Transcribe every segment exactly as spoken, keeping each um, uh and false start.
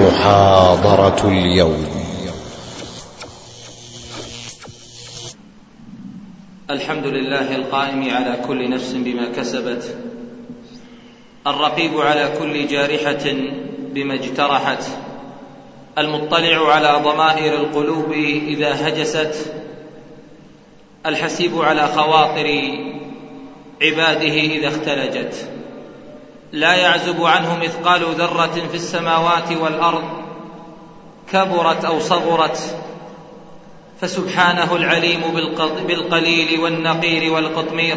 محاضرة اليوم. الحمد لله القائم على كل نفس بما كسبت، الرقيب على كل جارحة بما اجترحت، المطلع على ضمائر القلوب إذا هجست، الحسيب على خواطر عباده إذا اختلجت. لا يعزب عنه مثقال ذرة في السماوات والأرض كبرت أو صغرت، فسبحانه العليم بالقليل والنقير والقطمير،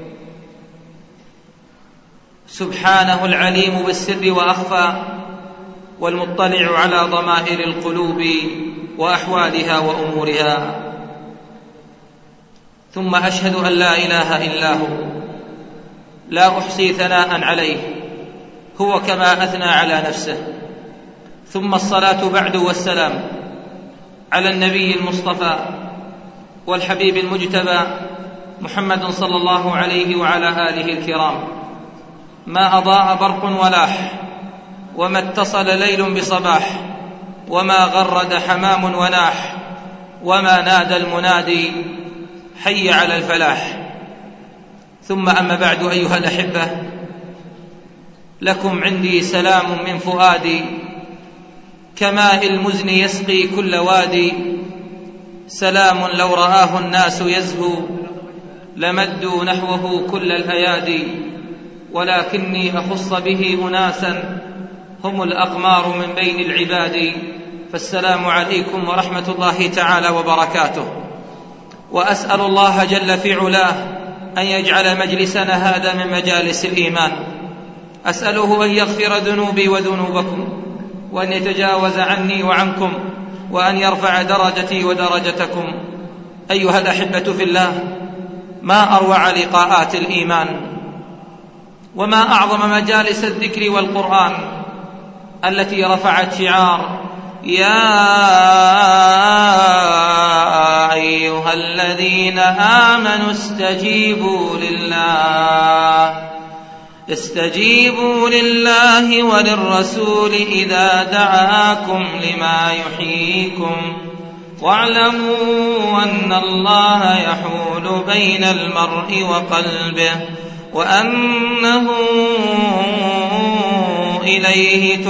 سبحانه العليم بالسر وأخفى، والمطلع على ضمائر القلوب وأحوالها وأمورها. ثم أشهد أن لا إله إلا هو، لا أحصي ثناء عليه، هو كما أثنى على نفسه. ثم الصلاة بعد والسلام على النبي المصطفى والحبيب المجتبى محمد صلى الله عليه وعلى آله الكرام. ما أضاء برق ولاح، وما اتصل ليل بصباح، وما غرد حمام وناح، وما نادى المنادي حي على الفلاح. ثم أما بعد أيها الأحبة، لكم عندي سلام من فؤادي كماء المزن يسقي كل وادي. سلام لو رآه الناس يزهو لمدوا نحوه كل الأيادي، ولكني أخص به أناسا هم الأقمار من بين العباد. فالسلام عليكم ورحمة الله تعالى وبركاته. وأسأل الله جل في علاه أن يجعل مجلسنا هذا من مجالس الإيمان. أسأله أن يغفر ذنوبي وذنوبكم، وأن يتجاوز عني وعنكم، وأن يرفع درجتي ودرجتكم. أيها الأحبة في الله، ما أروع لقاءات الإيمان، وما أعظم مجالس الذكر والقرآن التي رفعت شعار يا أيها الذين آمنوا استجيبوا لله استجيبوا لله وللرسول إذا دعاكم لما يحييكم، واعلموا أن الله يحول بين المرء وقلبه، وأنه إليه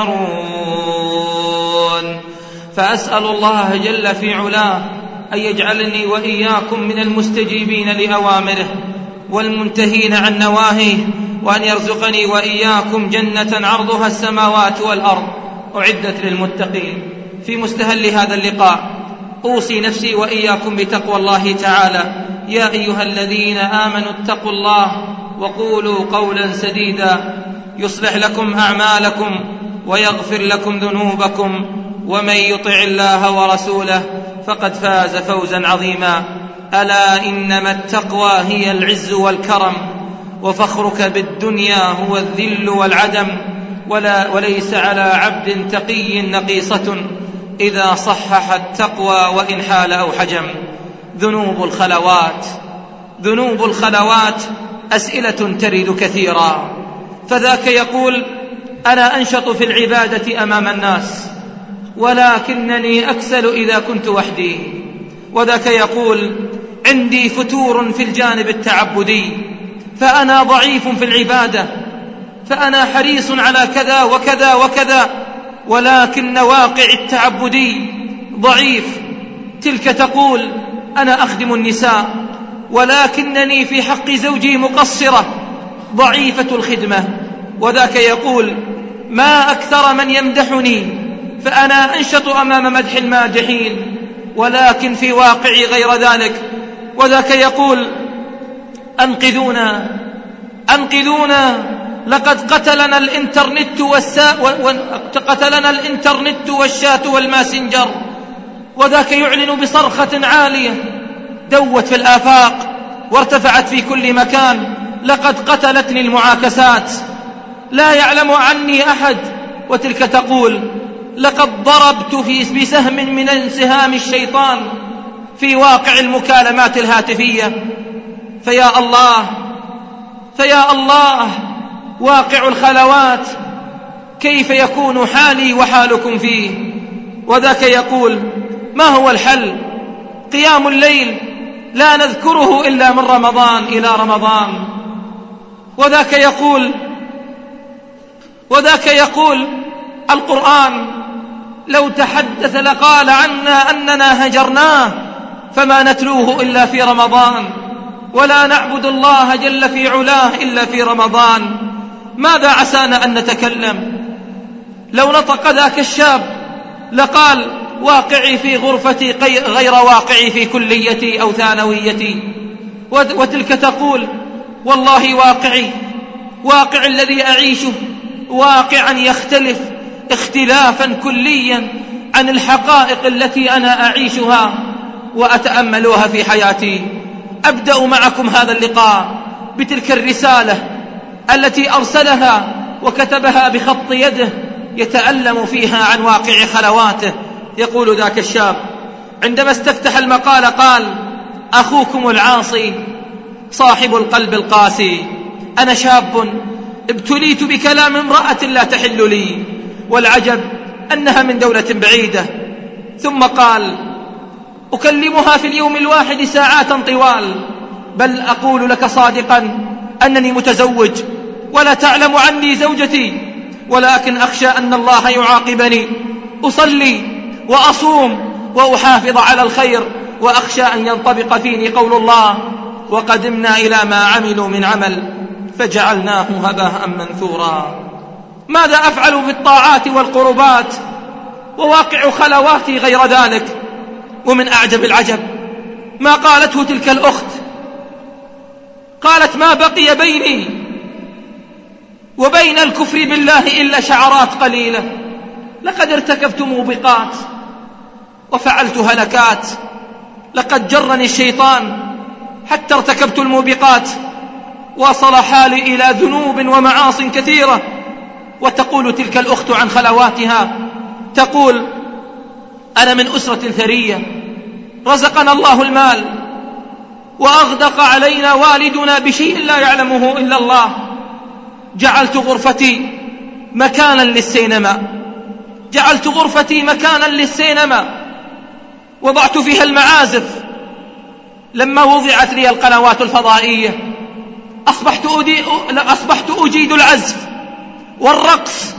تحشرون. فأسأل الله جل في علاه أن يجعلني وإياكم من المستجيبين لأوامره والمنتهين عن نواهيه، وأن يرزقني وإياكم جنة عرضها السماوات والأرض أعدت للمتقين. في مستهل هذا اللقاء أوصي نفسي وإياكم بتقوى الله تعالى. يا أيها الذين آمنوا اتقوا الله وقولوا قولا سديدا يصلح لكم أعمالكم ويغفر لكم ذنوبكم، ومن يطع الله ورسوله فقد فاز فوزا عظيما. ألا إنما التقوى هي العز والكرم، وفخرك بالدنيا هو الذل والعدم، ولا وليس على عبد تقي نقيصة إذا صحح التقوى وإن حال أو حجم. ذنوب الخلوات ذنوب الخلوات أسئلة ترد كثيرا، فذاك يقول أنا أنشط في العبادة أمام الناس، ولكنني أكسل إذا كنت وحدي. وذاك يقول عندي فتور في الجانب التعبدي، فأنا ضعيف في العبادة، فأنا حريص على كذا وكذا وكذا، ولكن واقع التعبدي ضعيف. تلك تقول أنا أخدم النساء، ولكنني في حق زوجي مقصرة ضعيفة الخدمة. وذاك يقول ما أكثر من يمدحني، فأنا أنشط أمام مدح المادحين، ولكن في واقعي غير ذلك. وذاك يقول أنقذونا أنقذونا لقد قتلنا الإنترنت والسا... قتلنا الإنترنت والشات والماسنجر. وذاك يعلن بصرخة عالية دوت في الآفاق وارتفعت في كل مكان لقد قتلتني المعاكسات، لا يعلم عني أحد. وتلك تقول لقد ضربت في بسهم من انسهام الشيطان في واقع المكالمات الهاتفية. فيا الله فيا الله واقع الخلوات كيف يكون حالي وحالكم فيه؟ وذاك يقول: ما هو الحل؟ قيام الليل لا نذكره إلا من رمضان إلى رمضان. وذاك يقول وذاك يقول القرآن لو تحدث لقال عنا أننا هجرناه فما نتلوه إلا في رمضان، ولا نعبد الله جل في علاه إلا في رمضان. ماذا عسانا أن نتكلم؟ لو نطق ذاك الشاب لقال: واقعي في غرفتي غير واقعي في كليتي أو ثانويتي. وتلك تقول: والله واقعي واقع الذي أعيشه واقعا يختلف اختلافا كليا عن الحقائق التي أنا أعيشها وأتأملها في حياتي. أبدأ معكم هذا اللقاء بتلك الرسالة التي أرسلها وكتبها بخط يده يتألم فيها عن واقع خلواته. يقول ذاك الشاب عندما استفتح المقال قال: أخوكم العاصي صاحب القلب القاسي، أنا شاب ابتليت بكلام امرأة لا تحل لي، والعجب أنها من دولة بعيدة. ثم قال: أكلمها في اليوم الواحد ساعات طوال، بل أقول لك صادقا أنني متزوج ولا تعلم عني زوجتي، ولكن أخشى أن الله يعاقبني. أصلي وأصوم وأحافظ على الخير، وأخشى أن ينطبق فيني قول الله: وقدمنا إلى ما عملوا من عمل فجعلناه هباء منثورا. ماذا أفعل بالطاعات والقربات وواقع خلواتي غير ذلك؟ ومن أعجب العجب ما قالته تلك الأخت، قالت: ما بقي بيني وبين الكفر بالله إلا شعرات قليلة، لقد ارتكبت موبقات وفعلت هلكات، لقد جرني الشيطان حتى ارتكبت الموبقات، وصل حالي إلى ذنوب ومعاص كثيرة. وتقول تلك الأخت عن خلواتها، تقول: أنا من أسرة ثرية، رزقنا الله المال وأغدق علينا والدنا بشيء لا يعلمه إلا الله. جعلت غرفتي مكانا للسينما جعلت غرفتي مكانا للسينما وضعت فيها المعازف. لما وضعت لي القنوات الفضائية أصبحت, أدي... أصبحت أجيد العزف والرقص.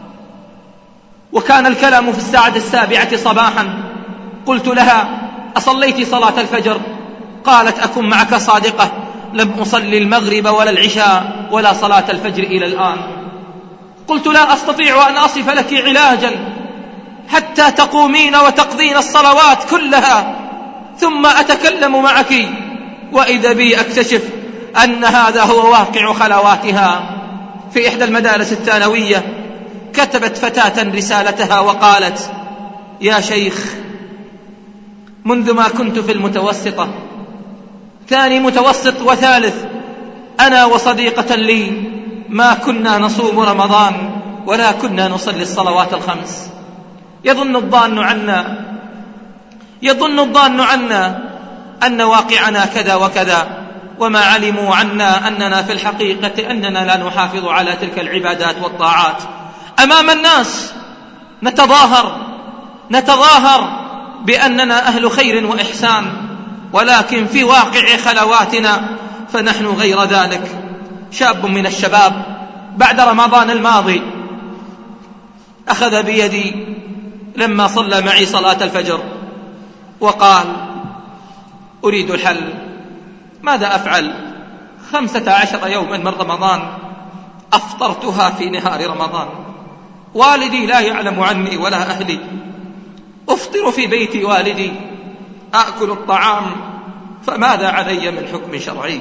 وكان الكلام في الساعة السابعة صباحا. قلت لها: أصليت صلاة الفجر؟ قالت: أكن معك صادقة، لم أصلي المغرب ولا العشاء ولا صلاة الفجر إلى الآن. قلت: لا أستطيع أن أصف لك علاجا حتى تقومين وتقضين الصلوات كلها ثم أتكلم معك. وإذا بي أكتشف أن هذا هو واقع خلواتها. في إحدى المدارس الثانوية كتبت فتاة رسالتها وقالت: يا شيخ، منذ ما كنت في المتوسطة، ثاني متوسط وثالث، أنا وصديقة لي ما كنا نصوم رمضان ولا كنا نصلي الصلوات الخمس. يظن الظان عنا يظن الظان عنا أن واقعنا كذا وكذا، وما علموا عنا أننا في الحقيقة أننا لا نحافظ على تلك العبادات والطاعات. أمام الناس نتظاهر نتظاهر بأننا أهل خير وإحسان، ولكن في واقع خلواتنا فنحن غير ذلك. شاب من الشباب بعد رمضان الماضي أخذ بيدي لما صلى معي صلاة الفجر وقال: أريد الحل، ماذا أفعل؟ خمسة عشر يوما من رمضان أفطرتها في نهار رمضان، والدي لا يعلم عني ولا أهلي، أفطر في بيت والدي، أأكل الطعام، فماذا علي من حكم شرعي؟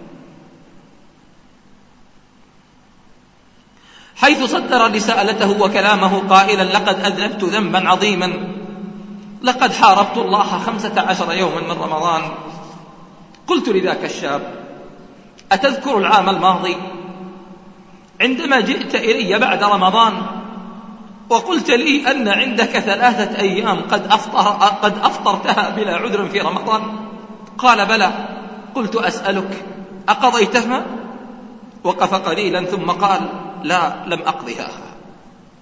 حيث صدر رسالته وكلامه قائلا: لقد أذنبت ذنبا عظيما، لقد حاربت الله خمسة عشر يوما من رمضان. قلت لذاك الشاب: أتذكر العام الماضي عندما جئت إلي بعد رمضان وقلت لي أن عندك ثلاثة أيام قد, أفطر قد أفطرتها بلا عذر في رمضان؟ قال: بلى. قلت: أسألك أقضيتها؟ وقف قليلا ثم قال: لا، لم أقضها.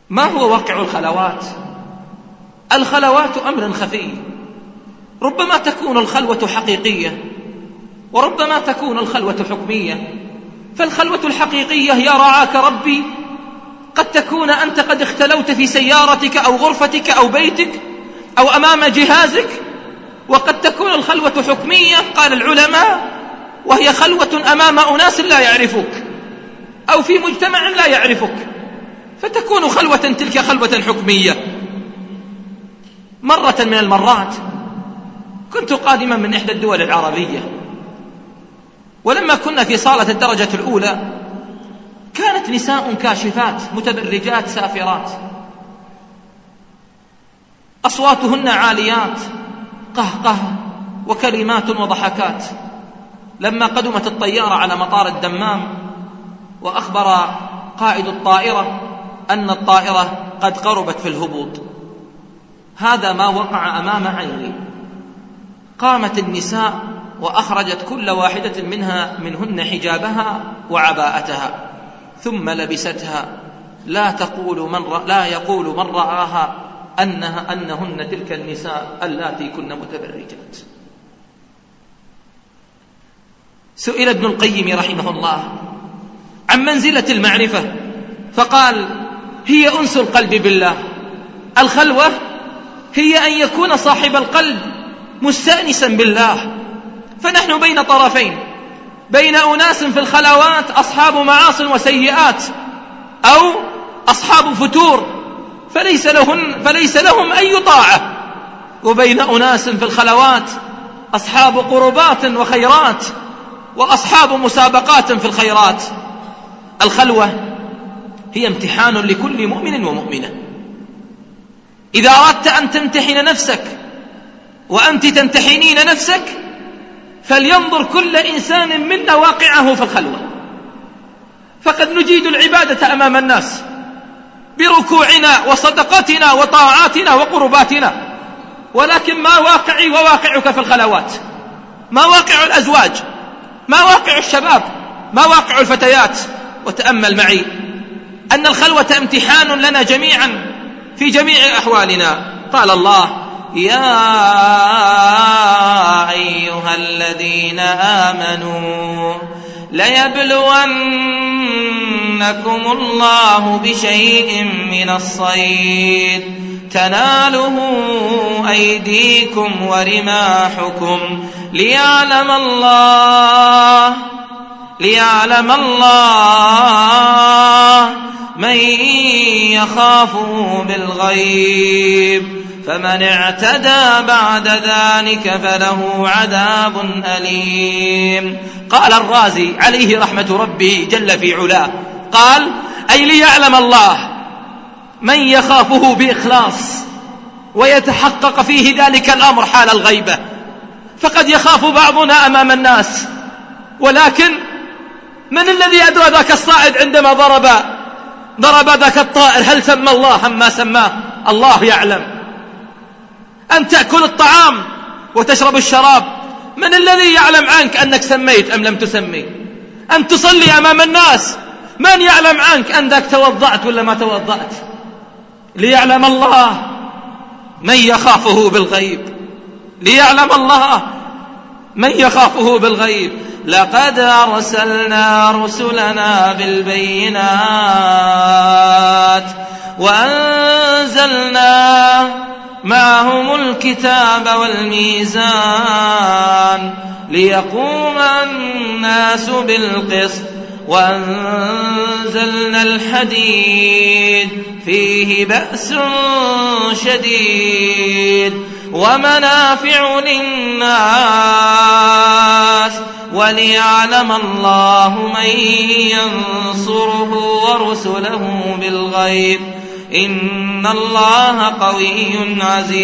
ما هو واقع الخلوات؟ الخلوات أمر خفي، ربما تكون الخلوة حقيقية وربما تكون الخلوة حكمية. فالخلوة الحقيقية يا رعاك ربي قد تكون أنت قد اختلوت في سيارتك أو غرفتك أو بيتك أو أمام جهازك، وقد تكون الخلوة حكمية قال العلماء وهي خلوة أمام أناس لا يعرفوك أو في مجتمع لا يعرفك، فتكون خلوة تلك خلوة حكمية. مرة من المرات كنت قادما من إحدى الدول العربية، ولما كنا في صالة الدرجة الأولى كانت نساء كاشفات متبرجات سافرات، أصواتهن عاليات، قهقه وكلمات وضحكات. لما قدمت الطيارة على مطار الدمام وأخبر قائد الطائرة أن الطائرة قد قربت في الهبوط، هذا ما وقع أمام عيني. قامت النساء وأخرجت كل واحدة منها منهن حجابها وعباءتها ثم لبستها، لا تقول من رأ... لا يقول من رآها أنها أنهن تلك النساء اللاتي كن متبرجات. سئل ابن القيم رحمه الله عن منزلة المعرفة فقال: هي أنس القلب بالله. الخلوة هي أن يكون صاحب القلب مستأنسا بالله. فنحن بين طرفين، بين أناس في الخلوات أصحاب معاصٍ وسيئات أو أصحاب فتور فليس لهم, فليس لهم أي طاعة، وبين أناس في الخلوات أصحاب قربات وخيرات وأصحاب مسابقات في الخيرات. الخلوة هي امتحان لكل مؤمن ومؤمنة. إذا أردت أن تمتحن نفسك وأنت تمتحنين نفسك فلينظر كل إنسان منا واقعه في الخلوة. فقد نجيد العبادة أمام الناس بركوعنا وصدقاتنا وطاعاتنا وقرباتنا، ولكن ما واقعي وواقعك في الخلوات؟ ما واقع الأزواج؟ ما واقع الشباب؟ ما واقع الفتيات؟ وتأمل معي أن الخلوة امتحان لنا جميعا في جميع أحوالنا. قال الله: يا أيها الذين آمنوا ليبلونكم الله بشيء من الصيد تناله أيديكم ورماحكم ليعلم الله ليعلم الله من يخافه بالغيب فمن اعتدى بعد ذلك فله عذاب أليم. قال الرازي عليه رحمة ربي جل في علاه، قال: أي ليعلم الله من يخافه بإخلاص ويتحقق فيه ذلك الأمر حال الغيبة. فقد يخاف بعضنا أمام الناس، ولكن من الذي أدرى ذاك الصائد عندما ضرب ضرب ذاك الطائر هل سمى الله أم ما سماه؟ الله يعلم. أن تأكل الطعام وتشرب الشراب، من الذي يعلم عنك أنك سميت أم لم تسمي؟ أن تصلي أمام الناس، من يعلم عنك أنك توضعت ولا ما توضعت؟ ليعلم الله من يخافه بالغيب، ليعلم الله من يخافه بالغيب. لقد أرسلنا رسلنا بالبينات وأنزلنا معهم الكتاب والميزان ليقوم الناس بالقسط وأنزلنا الحديد فيه بأس شديد ومنافع للناس وليعلم الله من ينصره ورسله بالغيب إن الله قوي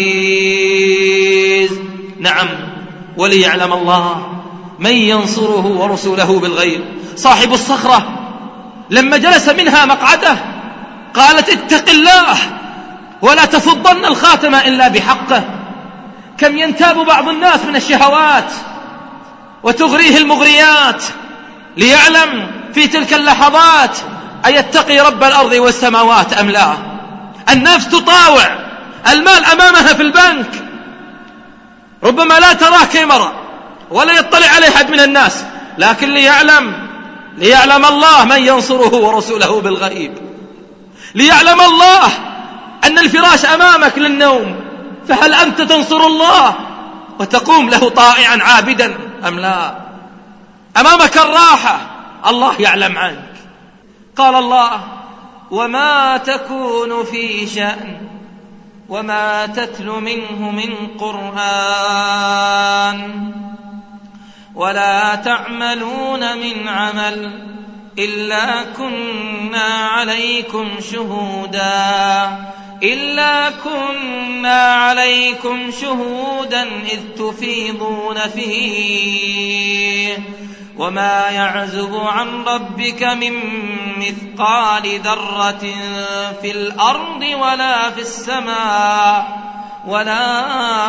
عزيز. نعم، وليعلم الله من ينصره ورسله بالغيب. صاحب الصخرة لما جلس منها مقعده قالت: اتق الله ولا تفضن الخاتم إلا بحقه. كم ينتاب بعض الناس من الشهوات وتغريه المغريات، ليعلم في تلك اللحظات أيتقي رب الأرض والسماوات أم لا. النفس تطاوع المال أمامها في البنك، ربما لا تراه كاميرا ولا يطلع عليه أحد من الناس، لكن ليعلم ليعلم الله من ينصره ورسوله بالغيب، ليعلم الله أن الفراش أمامك للنوم، فهل أنت تنصر الله وتقوم له طائعا عابدا أم لا؟ أمامك الراحة، الله يعلم عنك. قال الله: وما تكون في شأن وما تتلو منه من قرآن ولا تعملون من عمل إلا كنا عليكم شهودا إلا كنا عليكم شهودا إذ تفيضون فيه وما يعزب عن ربك من مثقال ذرة في الأرض ولا في السماء ولا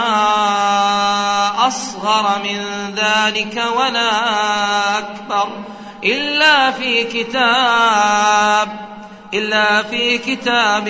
أصغر من ذلك ولا أكبر إلا في كتاب إلا في كتاب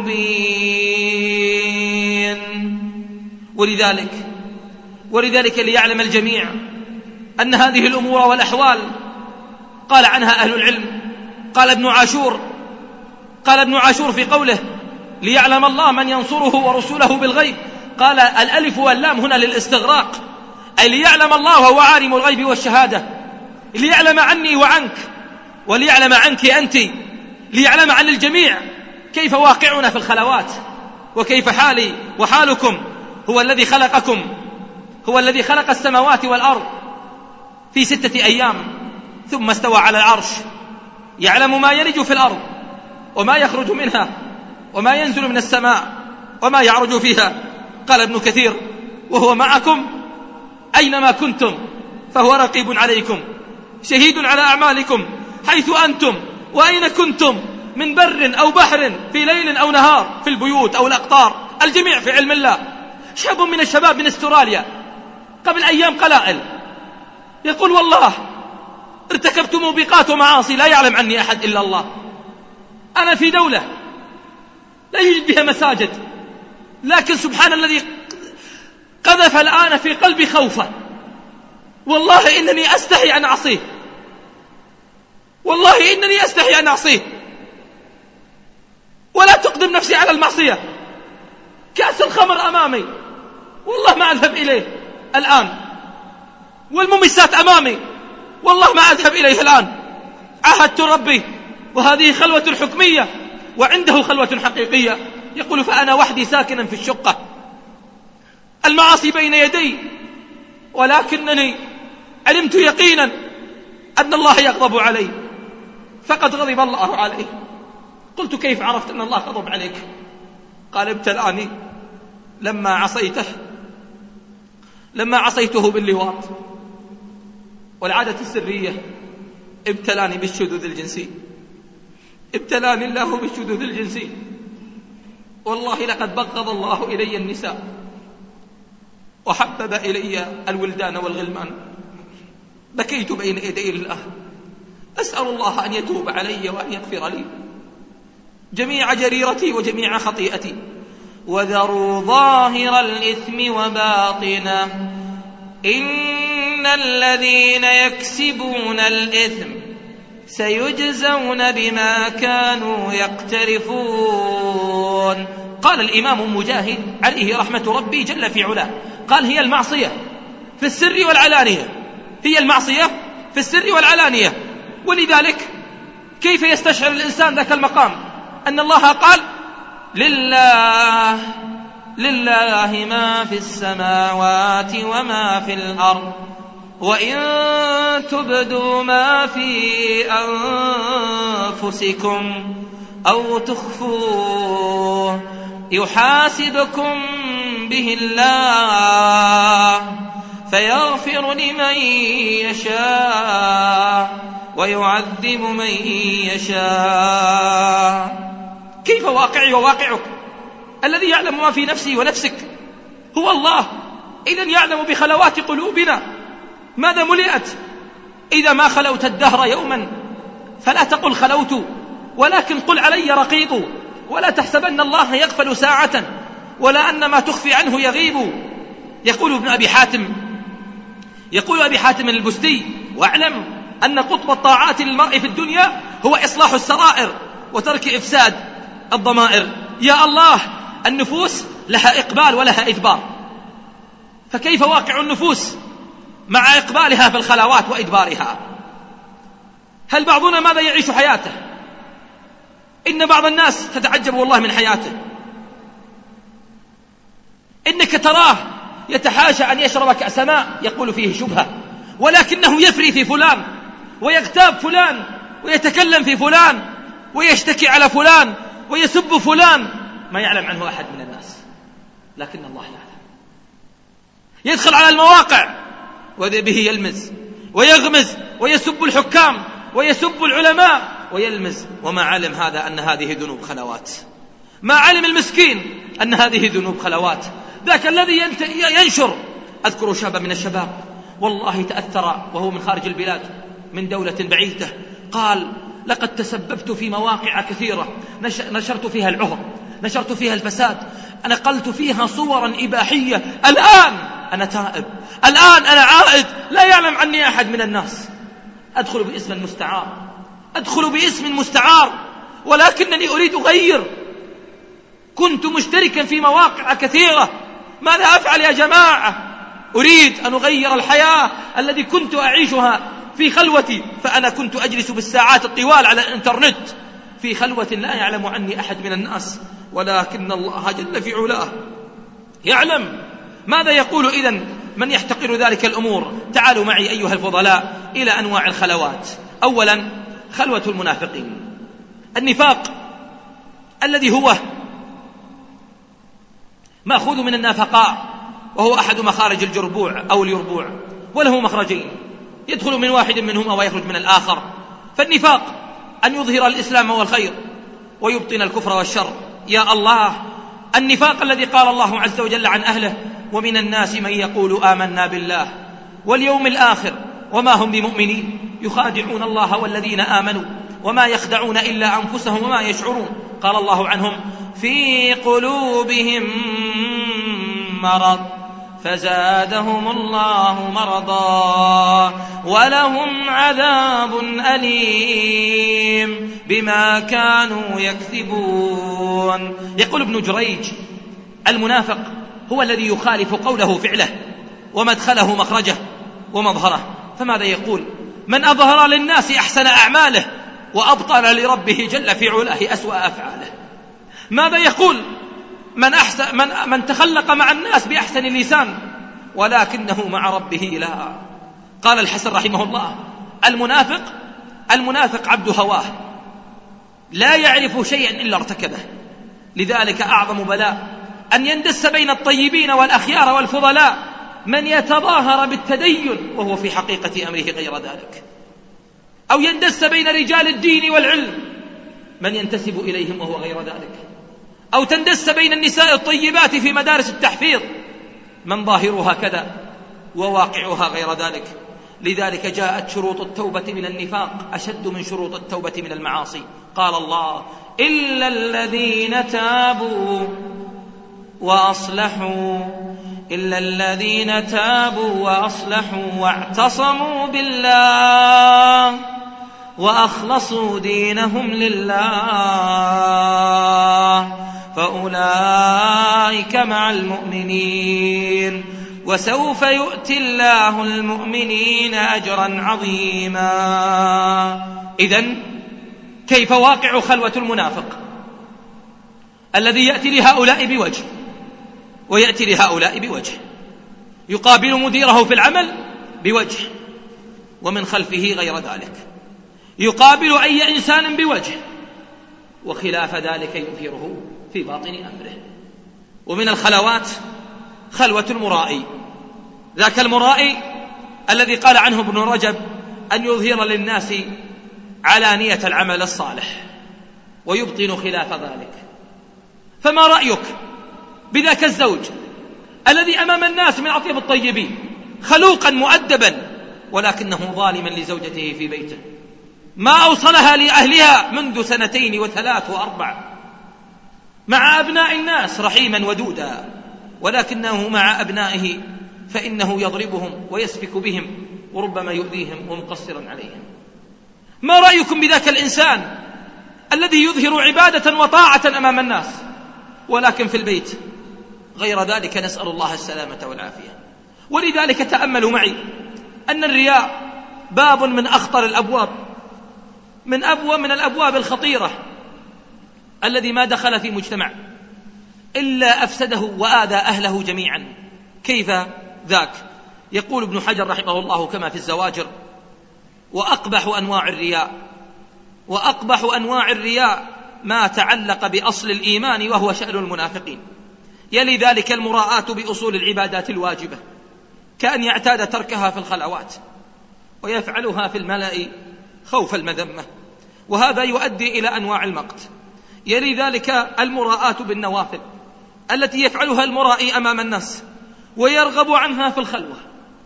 مبين. ولذلك ولذلك ليعلم الجميع أن هذه الأمور والأحوال قال عنها أهل العلم. قال ابن عاشور قال ابن عاشور في قوله: ليعلم الله من ينصره ورسوله بالغيب، قال الألف واللام هنا للاستغراق، أي ليعلم الله وهو عالم الغيب والشهادة، ليعلم عني وعنك وليعلم عنك أنت، ليعلم عن الجميع كيف واقعنا في الخلوات وكيف حالي وحالكم. هو الذي خلقكم، هو الذي خلق السماوات والأرض في ستة أيام ثم استوى على العرش، يعلم ما يلج في الأرض وما يخرج منها وما ينزل من السماء وما يعرج فيها. قال ابن كثير: وهو معكم أينما كنتم فهو رقيب عليكم شهيد على أعمالكم حيث أنتم وأين كنتم من بر أو بحر في ليل أو نهار، في البيوت أو الأقطار، الجميع في علم الله. شاب من الشباب من استراليا قبل أيام قلائل يقول: والله ارتكبت موبقات ومعاصي لا يعلم عني أحد إلا الله، أنا في دولة لا يوجد بها مساجد، لكن سبحان الذي قذف الآن في قلبي خوفا، والله إنني أستحي أن أعصيه، والله إنني أستحي أن أعصيه، ولا تقدم نفسي على المعصية. كأس الخمر أمامي والله ما أذهب إليه الآن، والممسات أمامي والله ما أذهب إليه الآن. عاهدت ربي وهذه خلوة حكمية وعنده خلوة حقيقية. يقول: فأنا وحدي ساكنا في الشقة، المعاصي بين يدي، ولكنني علمت يقينا أن الله يغضب علي، فقد غضب الله عليه. قلت: كيف عرفت أن الله غضب عليك؟ قال: ابتلاني لما عصيته لما عصيته باللواط والعادة السرية، ابتلاني بالشذوذ الجنسي، ابتلاني الله بالشذوذ الجنسي. والله لقد بغض الله إلي النساء وحبب إلي الولدان والغلمان. بكيت بين يدي الله أسأل الله أن يتوب علي وأن يغفر لي جميع جريرتي وجميع خطيئتي. وذروا ظاهر الإثم وباطنه إن الذين يكسبون الإثم سيجزون بما كانوا يقترفون. قال الإمام مجاهد عليه رحمة ربي جل في علاه، قال: هي المعصية في السر والعلانية، هي المعصية في السر والعلانية. ولذلك كيف يستشعر الإنسان ذاك المقام أن الله قال: لله لله ما في السماوات وما في الأرض وإن تبدوا ما في أنفسكم أو تخفوه يحاسبكم به الله فيغفر لمن يشاء ويعذب من يشاء. كيف واقعي وواقعك؟ الذي يعلم ما في نفسي ونفسك هو الله، إذن يعلم بخلوات قلوبنا ماذا ملئت. إذا ما خلوت الدهر يوما فلا تقل خلوت، ولكن قل علي رقيب، ولا تحسبن الله يغفل ساعة ولا أن ما تخفي عنه يغيب. يقول ابن أبي حاتم يقول أبي حاتم البستي: واعلم أن قطب الطاعات للمرء في الدنيا هو إصلاح السرائر وترك إفساد الضمائر. يا الله، النفوس لها إقبال ولها إدبار، فكيف واقع النفوس مع إقبالها في الخلوات وإدبارها؟ هل بعضنا ماذا يعيش حياته؟ إن بعض الناس تتعجب والله من حياته، إنك تراه يتحاشى أن يشرب كأس ماء يقول فيه شبهة، ولكنه يفري في فلان ويغتاب فلان ويتكلم في فلان ويشتكي على فلان ويسب فلان، ما يعلم عنه أحد من الناس، لكن الله يعلم. يدخل على المواقع وبه يلمز ويغمز ويسب الحكام ويسب العلماء ويلمز، وما علم هذا أن هذه ذنوب خلوات، ما علم المسكين أن هذه ذنوب خلوات. ذاك الذي ينشر، أذكر شابا من الشباب والله تأثر وهو من خارج البلاد من دولة بعيدة، قال: لقد تسببت في مواقع كثيرة نشرت فيها العهر، نشرت فيها الفساد، نقلت فيها صورا إباحية، الآن أنا تائب، الآن أنا عائد، لا يعلم عني أحد من الناس، أدخل باسم مستعار، أدخل باسم مستعار، ولكنني أريد أغير. كنت مشتركا في مواقع كثيرة، ماذا أفعل يا جماعة؟ أريد أن أغير الحياة التي كنت أعيشها في خلوتي، فأنا كنت أجلس بالساعات الطوال على الإنترنت في خلوة لا يعلم عني أحد من الناس، ولكن الله جل في علاه يعلم. ماذا يقول إذن من يحتقر ذلك الأمور؟ تعالوا معي أيها الفضلاء إلى أنواع الخلوات. أولا، خلوة المنافقين. النفاق الذي هو مأخوذ من النافقاء، وهو أحد مخارج الجربوع أو اليربوع، وله مخرجين، يدخل من واحد منهما ويخرج من الآخر. فالنفاق أن يظهر الإسلام والخير ويبطن الكفر والشر. يا الله، النفاق الذي قال الله عز وجل عن أهله: ومن الناس من يقول آمنا بالله واليوم الآخر وما هم بمؤمنين يخادعون الله والذين آمنوا وما يخدعون إلا أنفسهم وما يشعرون. قال الله عنهم: في قلوبهم مرض فزادهم الله مرضا ولهم عذاب أليم بما كانوا يكذبون. يقول ابن جريج: المنافق هو الذي يخالف قوله فعله ومدخله مخرجه ومظهره. فماذا يقول؟ من أظهر للناس أحسن أعماله وأبطل لربه جل في علاه أسوأ أفعاله. ماذا يقول؟ من, أحسن من, من تخلق مع الناس بأحسن اللسان ولكنه مع ربه لا. قال الحسن رحمه الله: المنافق المنافق عبد هواه لا يعرف شيئا إلا ارتكبه. لذلك أعظم بلاء أن يندس بين الطيبين والأخيار والفضلاء من يتظاهر بالتدين وهو في حقيقة أمره غير ذلك، أو يندس بين رجال الدين والعلم من ينتسب إليهم وهو غير ذلك، أو تندس بين النساء الطيبات في مدارس التحفيظ من ظاهرها كذا وواقعها غير ذلك. لذلك جاءت شروط التوبة من النفاق أشد من شروط التوبة من المعاصي. قال الله: إلا الذين تابوا وأصلحوا إلا الذين تابوا وأصلحوا واعتصموا بالله وأخلصوا دينهم لله فأولئك مع المؤمنين وسوف يؤتي الله المؤمنين أجرا عظيما. إذن كيف واقع خلوة المنافق الذي يأتي لهؤلاء بوجه ويأتي لهؤلاء بوجه؟ يقابل مديره في العمل بوجه ومن خلفه غير ذلك، يقابل أي إنسان بوجه وخلاف ذلك يظهره في باطن أمره. ومن الخلوات خلوة المرائي، ذاك المرائي الذي قال عنه ابن رجب أن يظهر للناس علانية العمل الصالح ويبطن خلاف ذلك. فما رأيك بذاك الزوج الذي أمام الناس من أطيب الطيبين خلوقا مؤدبا ولكنه ظالما لزوجته في بيته، ما أوصلها لأهلها منذ سنتين وثلاث وأربع، مع أبناء الناس رحيما ودودا، ولكنه مع أبنائه فإنه يضربهم ويسفك بهم وربما يؤذيهم ومقصرا عليهم. ما رأيكم بذاك الإنسان الذي يظهر عبادة وطاعة أمام الناس ولكن في البيت غير ذلك؟ نسأل الله السلامة والعافية. ولذلك تأملوا معي أن الرياء باب من أخطر الأبواب، من أبواب من الأبواب الخطيرة، الذي ما دخل في مجتمع إلا أفسده وآذى أهله جميعا. كيف ذاك؟ يقول ابن حجر رحمه الله كما في الزواجر: وأقبح أنواع الرياء وأقبح أنواع الرياء ما تعلق بأصل الإيمان وهو شأن المنافقين. يلي ذلك المراءة بأصول العبادات الواجبة، كأن يعتاد تركها في الخلوات ويفعلها في الملأ خوف المذمة، وهذا يؤدي إلى أنواع المقت. يلي ذلك المراءة بالنوافل التي يفعلها المرائي أمام الناس ويرغب عنها في الخلوة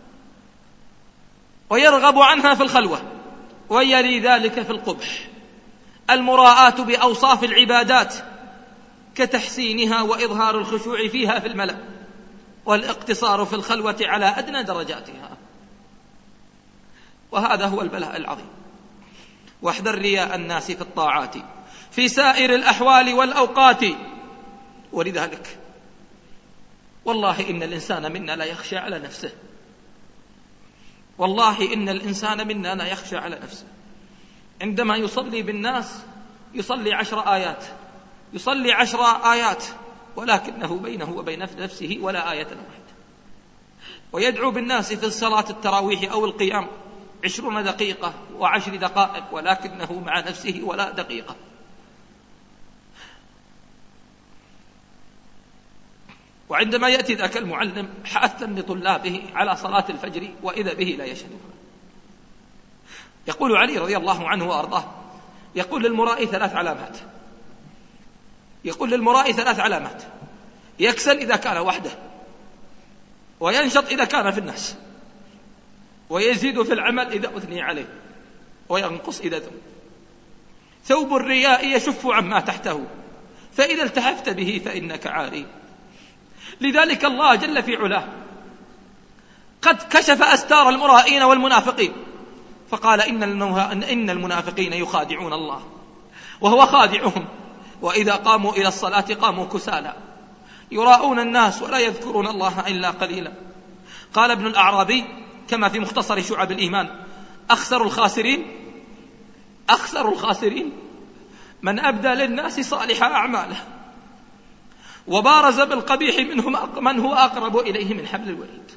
ويرغب عنها في الخلوة ويلي ذلك في القبح المراءة بأوصاف العبادات كتحسينها وإظهار الخشوع فيها في الملأ والاقتصار في الخلوة على أدنى درجاتها، وهذا هو البلاء العظيم. واحذر رياء الناس في الطاعات في سائر الأحوال والأوقات. ولذلك والله إن الإنسان منا لا يخشى على نفسه، والله إن الإنسان منا لا يخشى على نفسه. عندما يصلي بالناس يصلي عشر آيات يصلي عشر آيات ولكنه بينه وبين نفسه ولا آية واحدة، ويدعو بالناس في الصلاة التراويح أو القيام عشرون دقيقة وعشر دقائق ولكنه مع نفسه ولا دقيقة. وعندما يأتي ذاك المعلم حثا لطلابه على صلاة الفجر وإذا به لا يشهدها. يقول علي رضي الله عنه وأرضاه: يقول للمرائي ثلاث علامات يقول للمرائي ثلاث علامات يكسل إذا كان وحده، وينشط إذا كان في الناس، ويزيد في العمل إذا أثني عليه، وينقص إذا ذم. ثوب الرياء يشف عما تحته، فإذا التحفت به فإنك عاري. لذلك الله جل في علاه قد كشف أستار المرائين والمنافقين فقال: إن المنافقين يخادعون الله وهو خادعهم، وإذا قاموا إلى الصلاة قاموا كسالى يراءون الناس ولا يذكرون الله إلا قليلا. قال ابن الأعرابي كما في مختصر شعب الإيمان: أخسر الخاسرين أخسر الخاسرين من أبدى للناس صالح أعماله وبارز بالقبيح منهم من هو أقرب إليه من حبل الوريد.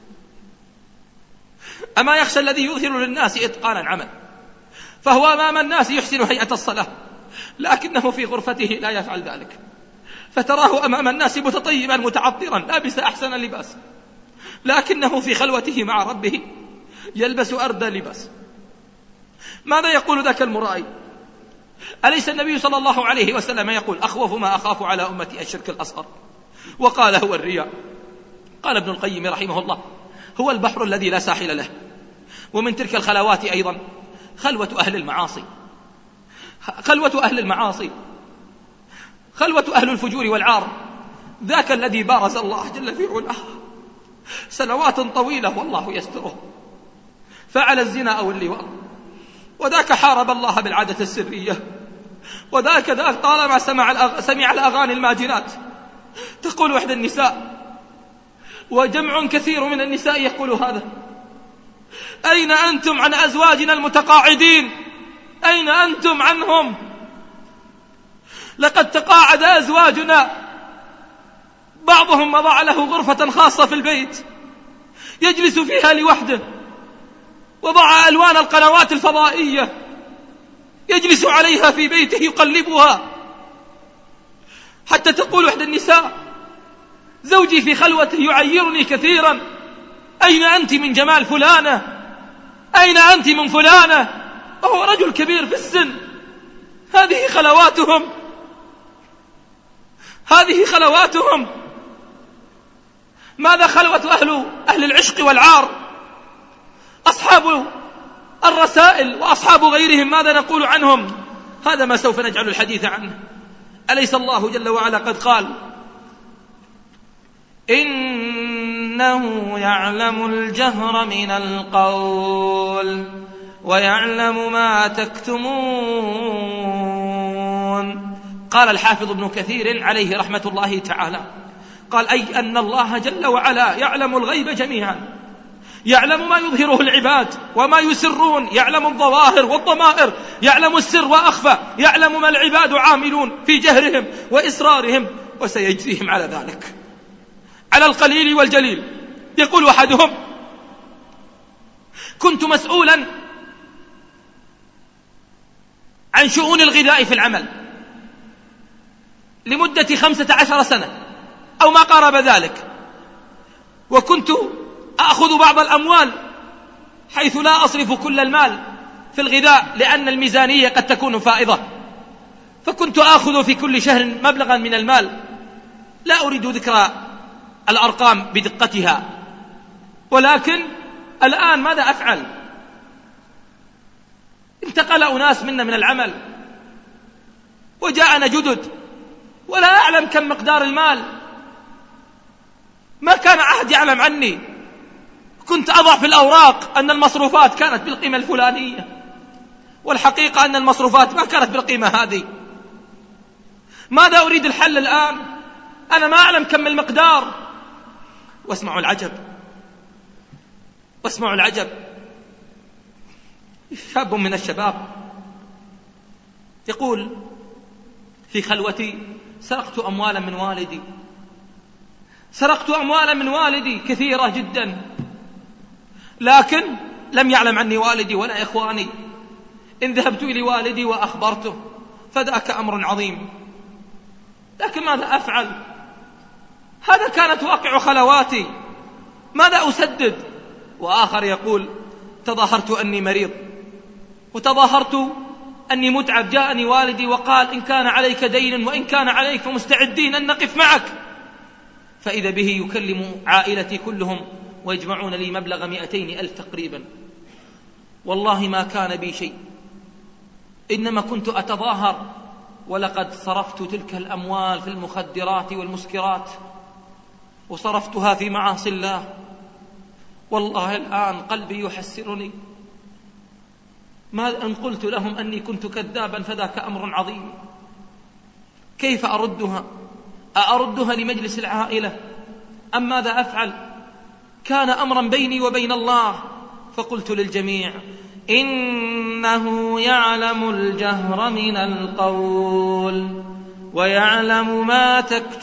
أما يخشى الذي يظهر للناس إتقانا عمل، فهو أمام الناس يحسن هيئة الصلاة لكنه في غرفته لا يفعل ذلك، فتراه أمام الناس متطيبا متعطرا لابس أحسن لباس، لكنه في خلوته مع ربه يلبس أردى لباس. ماذا يقول ذاك المرائي؟ أليس النبي صلى الله عليه وسلم يقول: أخوف ما أخاف على أمتي الشرك الأصغر، وقال هو الرياء. قال ابن القيم رحمه الله: هو البحر الذي لا ساحل له. ومن تلك الخلوات أيضا خلوة أهل المعاصي خلوة أهل المعاصي خلوة أهل الفجور والعار. ذاك الذي بارز الله جل في علاه سنوات طويلة والله يستره، فعل الزنا أو اللواط، وذاك حارب الله بالعادة السرية، وذاك ذاك طالما سمع, الأغ... سمع الأغاني الماجنات. تقول وحدة النساء وجمع كثير من النساء يقول هذا: أين أنتم عن أزواجنا المتقاعدين؟ أين أنتم عنهم؟ لقد تقاعد أزواجنا، بعضهم وضع له غرفة خاصة في البيت يجلس فيها لوحده، وضع ألوان القنوات الفضائية يجلس عليها في بيته يقلبها، حتى تقول وحدة النساء: زوجي في خلوته يعيرني كثيرا، أين أنت من جمال فلانة؟ أين أنت من فلانة؟ وهو رجل كبير في السن. هذه خلواتهم هذه خلواتهم ماذا خلوة أهل, أهل العشق والعار؟ أصحاب الرسائل وأصحاب غيرهم ماذا نقول عنهم؟ هذا ما سوف نجعل الحديث عنه. أليس الله جل وعلا قد قال إنه يعلم الجهر من القول ويعلم ما تكتمون. قال الحافظ ابن كثير عليه رحمة الله تعالى قال أي أن الله جل وعلا يعلم الغيب جميعا، يعلم ما يظهره العباد وما يسرون، يعلم الظواهر والضمائر، يعلم السر وأخفى، يعلم ما العباد عاملون في جهرهم وإسرارهم، وسيجزيهم على ذلك على القليل والجليل. يقول أحدهم كنت مسؤولا عن شؤون الغذاء في العمل لمدة خمسة عشر سنة أو ما قارب ذلك، وكنت أخذ بعض الأموال حيث لا أصرف كل المال في الغذاء لأن الميزانية قد تكون فائضة، فكنت أخذ في كل شهر مبلغا من المال لا أريد ذكر الأرقام بدقتها، ولكن الآن ماذا أفعل؟ انتقل أناس منا من العمل وجاءنا جدد ولا أعلم كم مقدار المال، ما كان أحد يعلم عني. كنت أضع في الأوراق أن المصروفات كانت بالقيمة الفلانية، والحقيقة أن المصروفات ما كانت بالقيمة هذه. ماذا أريد الحل الآن؟ أنا ما أعلم كم المقدار. واسمعوا العجب، واسمعوا العجب، شاب من الشباب يقول في خلوتي سرقت أموالا من والدي، سرقت أموالا من والدي كثيرة جدا، لكن لم يعلم عني والدي ولا إخواني. إن ذهبت إلى والدي وأخبرته فذاك أمر عظيم، لكن ماذا أفعل؟ هذا كانت واقع خلواتي، ماذا أسدد؟ وآخر يقول تظاهرت أني مريض وتظاهرت أني متعب، جاءني والدي وقال إن كان عليك دين وإن كان عليك فمستعدين أن نقف معك، فإذا به يكلم عائلتي كلهم ويجمعون لي مبلغ مئتين ألف تقريبا. والله ما كان بي شيء، إنما كنت أتظاهر، ولقد صرفت تلك الأموال في المخدرات والمسكرات وصرفتها في معاصي الله. والله الآن قلبي يحسرني، ما أن قلت لهم أني كنت كذابا فذاك أمر عظيم. كيف أردها؟ أردها لمجلس العائلة أم ماذا أفعل؟ كان أمرا بيني وبين الله، فقلت للجميع إنه يعلم الجهر من القول ويعلم ما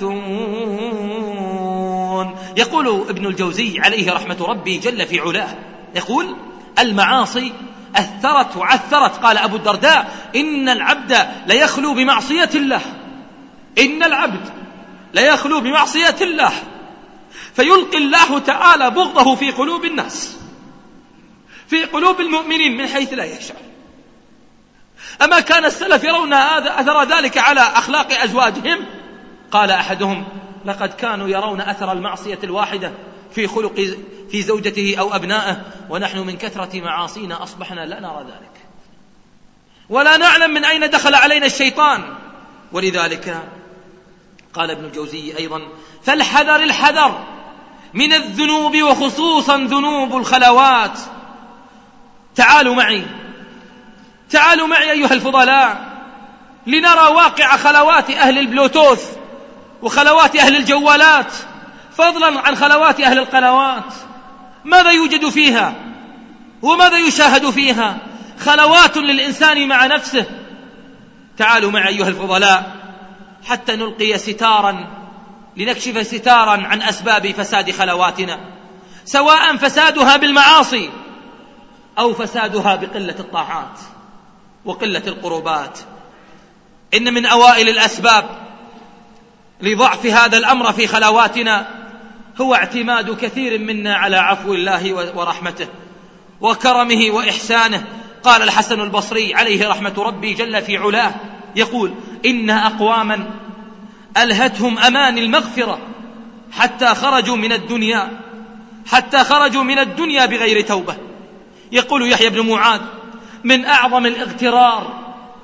تكتمون. يقول ابن الجوزي عليه رحمة ربي جل في علاه، يقول المعاصي أثرت وعثرت. قال أبو الدرداء إن العبد ليخلو بمعصية الله، إن العبد ليخلو بمعصية الله فيلقي الله تعالى بغضه في قلوب الناس، في قلوب المؤمنين من حيث لا يشعر. أما كان السلف يرون هذا أثر ذلك على أخلاق أزواجهم؟ قال أحدهم لقد كانوا يرون أثر المعصية الواحدة في خلق في زوجته أو أبنائه، ونحن من كثرة معاصينا أصبحنا لا نرى ذلك ولا نعلم من أين دخل علينا الشيطان. ولذلك قال ابن الجوزي أيضا فالحذر الحذر من الذنوب وخصوصا ذنوب الخلوات. تعالوا معي تعالوا معي أيها الفضلاء لنرى واقع خلوات أهل البلوتوث وخلوات أهل الجوالات، فضلا عن خلوات أهل القنوات. ماذا يوجد فيها وماذا يشاهد فيها؟ خلوات للإنسان مع نفسه. تعالوا معي أيها الفضلاء حتى نلقي ستارا، لنكشف ستارا عن أسباب فساد خلواتنا، سواء فسادها بالمعاصي أو فسادها بقلة الطاعات وقلة القربات. إن من أوائل الأسباب لضعف هذا الأمر في خلواتنا هو اعتماد كثير منا على عفو الله ورحمته وكرمه وإحسانه. قال الحسن البصري عليه رحمة ربي جل في علاه، يقول إن أقواما ألهتهم أمان المغفرة حتى خرجوا من الدنيا حتى خرجوا من الدنيا بغير توبة. يقول يحيى بن معاذ من أعظم الاغترار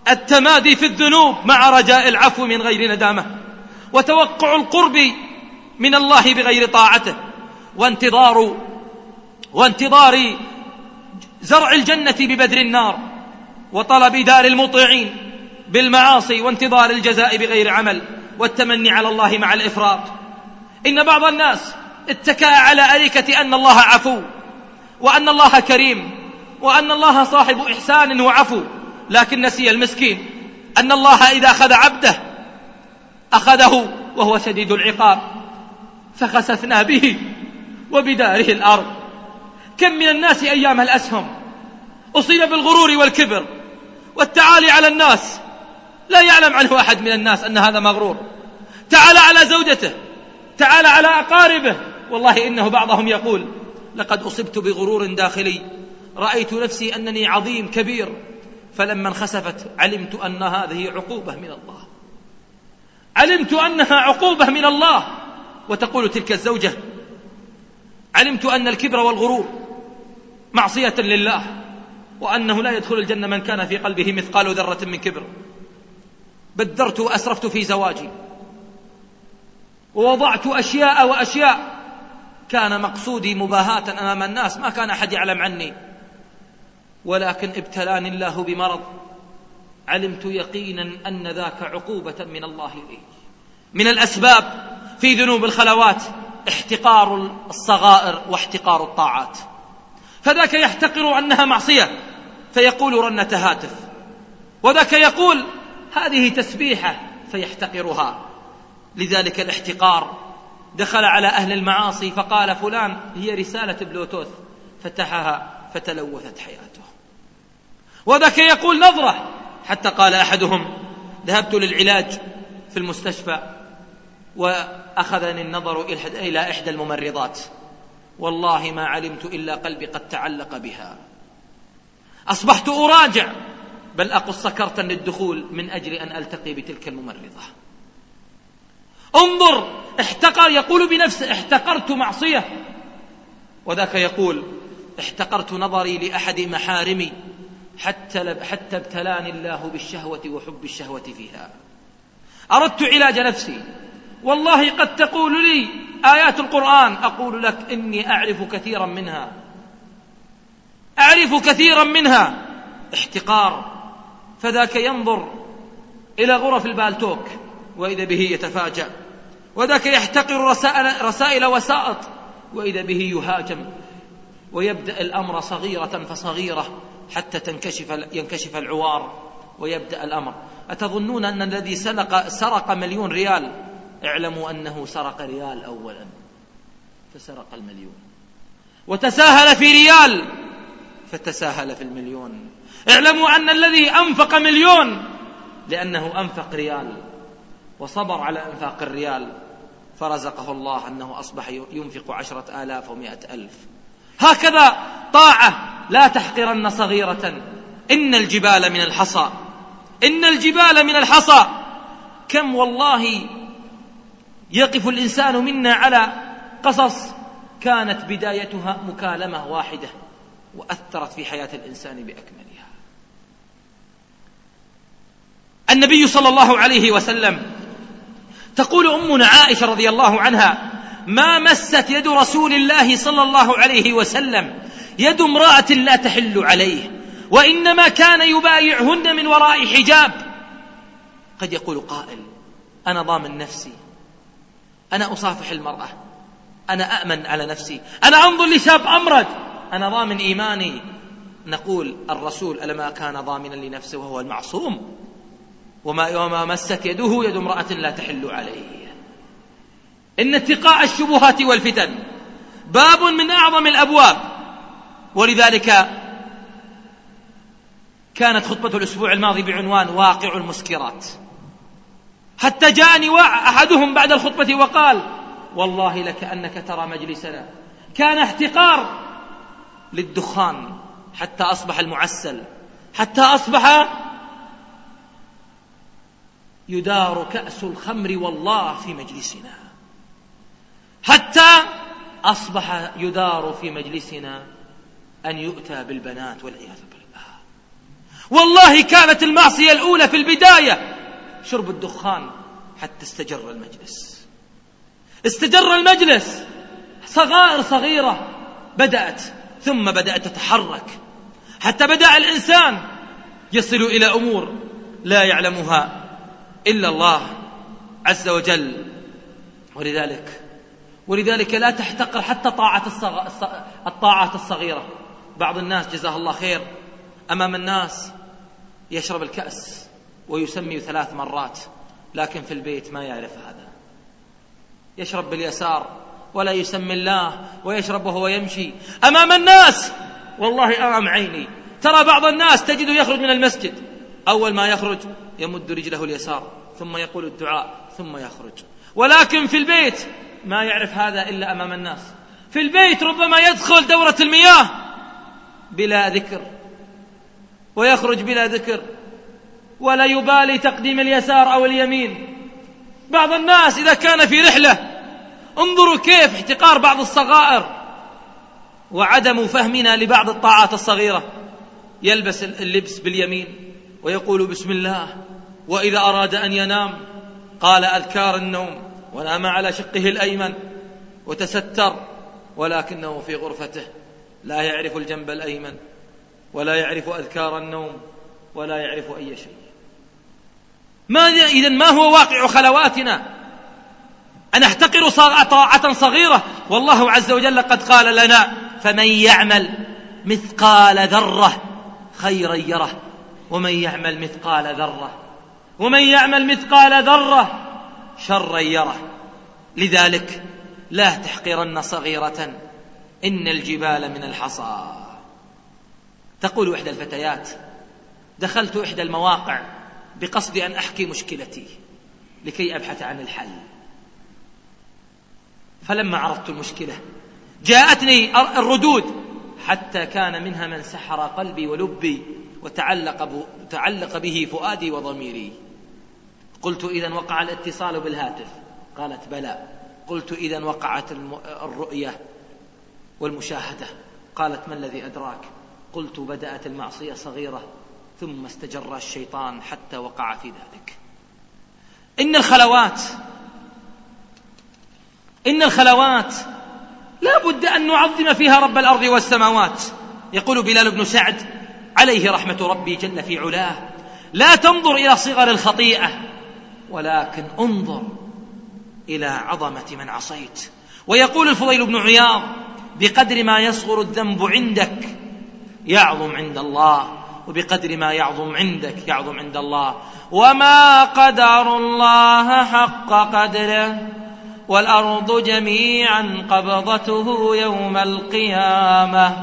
التمادي في الذنوب مع رجاء العفو من غير ندامة، وتوقع القرب من الله بغير طاعته، وانتظار وانتظار زرع الجنة ببذر النار، وطلب دار المطيعين بالمعاصي، وانتظار الجزاء بغير عمل، والتمني على الله مع الإفراط. إن بعض الناس اتكأ على أريكة أن الله عفو، وأن الله كريم، وأن الله صاحب إحسان وعفو، لكن نسي المسكين أن الله إذا أخذ عبده أخذه وهو شديد العقاب، فخسفنا به وبداره الأرض. كم من الناس أيام الأسهم أصيب بالغرور والكبر والتعالي على الناس، لا يعلم عنه أحد من الناس أن هذا مغرور. تعالى على زوجته، تعالى على أقاربه، والله إنه بعضهم يقول: لقد أصبت بغرور داخلي، رأيت نفسي أنني عظيم كبير، فلما انخسفت علمت أن هذه عقوبة من الله، علمت أنها عقوبة من الله. وتقول تلك الزوجة: علمت أن الكبر والغرور معصية لله، وأنه لا يدخل الجنة من كان في قلبه مثقال ذرة من كبر. بدرت وأسرفت في زواجي، ووضعت أشياء وأشياء كان مقصودي مباهاة أمام الناس، ما كان أحد يعلم عني، ولكن ابتلاني الله بمرض، علمت يقينا أن ذاك عقوبة من الله لي. من الأسباب في ذنوب الخلوات احتقار الصغائر واحتقار الطاعات، فذاك يحتقر أنها معصية فيقول رنة هاتف، وذاك يقول هذه تسبيحة فيحتقرها. لذلك الاحتقار دخل على أهل المعاصي فقال فلان هي رسالة بلوتوث، فتحها فتلوثت حياته. وذاك يقول نظرة، حتى قال أحدهم: ذهبت للعلاج في المستشفى وأخذني النظر إلى إحدى الممرضات، والله ما علمت إلا قلبي قد تعلق بها، أصبحت أراجع بل أقص كرتا للدخول من أجل أن ألتقي بتلك الممرضة. انظر، احتقر، يقول بنفسه: احتقرت معصية. وذاك يقول: احتقرت نظري لأحد محارمي حتى, حتى ابتلاني الله بالشهوة وحب الشهوة فيها. أردت علاج نفسي، والله قد تقول لي آيات القرآن، أقول لك إني أعرف كثيرا منها، أعرف كثيرا منها. احتقار. فذاك ينظر إلى غرف البالتوك وإذا به يتفاجأ، وذاك يحتقر رسائل, رسائل وسائط وإذا به يهاجم، ويبدأ الأمر صغيرة فصغيرة حتى تنكشف ينكشف العوار ويبدأ الأمر. أتظنون أن الذي سرق, سرق مليون ريال، اعلموا أنه سرق ريال أولا فسرق المليون، وتساهل في ريال فتساهل في المليون. اعلموا أن الذي أنفق مليون لأنه أنفق ريال وصبر على أنفاق الريال، فرزقه الله أنه أصبح ينفق عشرة آلاف ومائة ألف. هكذا طاعة لا تحقرن صغيرة. إن الجبال من الحصى، إن الجبال من الحصى. كم والله يقف الإنسان منا على قصص كانت بدايتها مكالمة واحدة وأثرت في حياة الإنسان بأكملها. النبي صلى الله عليه وسلم، تقول أمنا عائشة رضي الله عنها: ما مست يد رسول الله صلى الله عليه وسلم يد امرأة لا تحل عليه، وإنما كان يبايعهن من وراء حجاب. قد يقول قائل: أنا ضامن نفسي، أنا أصافح المرأة، أنا أأمن على نفسي، أنا أنظر لشاب أمرد، أنا ضامن إيماني. نقول: الرسول ألما كان ضامنا لنفسه وهو المعصوم؟ وما مست يده يد امرأة لا تحل عليه. إن اتقاء الشبهات والفتن باب من أعظم الأبواب، ولذلك كانت خطبة الأسبوع الماضي بعنوان واقع المسكرات، حتى جاءني أحدهم بعد الخطبة وقال: والله لكأنك ترى مجلسنا كان احتقار للدخان حتى أصبح المعسل، حتى أصبح يدار كأس الخمر والله في مجلسنا، حتى أصبح يدار في مجلسنا أن يؤتى بالبنات والعياذ بالله. والله كانت المعصية الأولى في البداية شرب الدخان حتى استجر المجلس. استجر المجلس، صغائر صغيرة بدأت، ثم بدأت تتحرك حتى بدأ الإنسان يصل إلى أمور لا يعلمها إلا الله عز وجل. ولذلك ولذلك لا تحتقر حتى طاعة الصغ... الطاعات الصغيرة. بعض الناس جزاه الله خير أمام الناس يشرب الكأس ويسمي ثلاث مرات، لكن في البيت ما يعرف هذا. يشرب باليسار ولا يسمي الله، ويشرب وهو يمشي أمام الناس. والله أمام عيني ترى بعض الناس تجده يخرج من المسجد، أول ما يخرج يمد رجله اليسار ثم يقول الدعاء ثم يخرج، ولكن في البيت ما يعرف هذا إلا أمام الناس. في البيت ربما يدخل دورة المياه بلا ذكر ويخرج بلا ذكر، ولا يبالي تقديم اليسار أو اليمين. بعض الناس إذا كان في رحلة، انظروا كيف احتقار بعض الصغائر وعدم فهمنا لبعض الطاعات الصغيرة. يلبس اللبس باليمين ويقول بسم الله، وإذا أراد أن ينام قال أذكار النوم ونام على شقه الأيمن وتستر، ولكنه في غرفته لا يعرف الجنب الأيمن ولا يعرف أذكار النوم ولا يعرف أي شيء. ماذا إذن؟ ما هو واقع خلواتنا؟ أن احتقر طاعة صغيرة، والله عز وجل قد قال لنا فمن يعمل مثقال ذرة خيرا يره ومن يعمل مثقال ذرة ومن يعمل مثقال ذرة شرا يره. لذلك لا تحقرن صغيرة إن الجبال من الحصى. تقول إحدى الفتيات دخلت إحدى المواقع بقصد أن أحكي مشكلتي لكي أبحث عن الحل، فلما عرضت المشكلة جاءتني الردود حتى كان منها من سحر قلبي ولبي وتعلق تعلق به فؤادي وضميري. قلت إذن وقع الاتصال بالهاتف؟ قالت بلى. قلت إذن وقعت الرؤية والمشاهدة؟ قالت ما الذي أدراك؟ قلت بدأت المعصية صغيرة ثم استجر الشيطان حتى وقع في ذلك. إن الخلوات إن الخلوات لا بد أن نعظم فيها رب الأرض والسماوات. يقول بلال بن سعد عليه رحمة ربي جل في علاه لا تنظر إلى صغر الخطيئة ولكن انظر إلى عظمة من عصيت. ويقول الفضيل بن عياض بقدر ما يصغر الذنب عندك يعظم عند الله، وبقدر ما يعظم عندك يعظم عند الله. وما قدر الله حق قدره والأرض جميعا قبضته يوم القيامة